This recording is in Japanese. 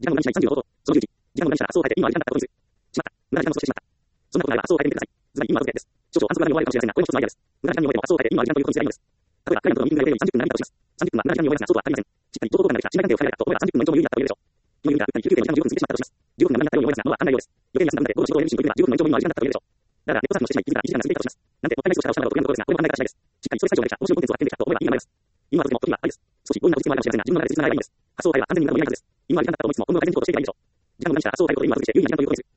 時間を無駄にしない36と、その11、時間を無駄にしたら明日を変えて今は時間だったことにする。しまった。無駄な時間を阻止してしまった。そんなことならば明日を変えてみてください。ずばり今は嘘です。少々反則が見終わるかもしれませんが、これも一つのアイデアです。無駄な時間に覚えても明日を変えて今は時間ということにすればいいのです。例えば、彼らとのミーティングが予定より30分長いんだとします。30分は無駄な時間に覚えますが、そうとは限りません。しっかりとどこかでしっかりと信頼関係を深められたと思えば30分の延長も有意義だったと言えるでしょう。今の意味では、休憩の時間15分過ぎてしまったとします。15分が無駄になったように思いますが、脳は分かんないようです。予定に休んだので、午後仕事をやるに15分の延長も今は時間だったと言えるでしょう。だから、ネットサーフィンをしてしまい、気づいたら1時間が過ぎていたとします。なんてもったいないことをしたらおしまいだと得意なところですが、これも考え方次第です。しっかりストレス解消ができた、面白いコンテンツを発見できたと思えばいいのです。今はとても時はありです。少し強引な落ち着きもあるかもしれませんが、自分の中で実践がいいんです。発想を変えれば完全に無駄もいないはずです。今は時間だったと思いつつも、今後は全然ことをしていけばいいでしょう。時間を無駄にしたら発想を変えることで今は続けて有意義な時間ということにする。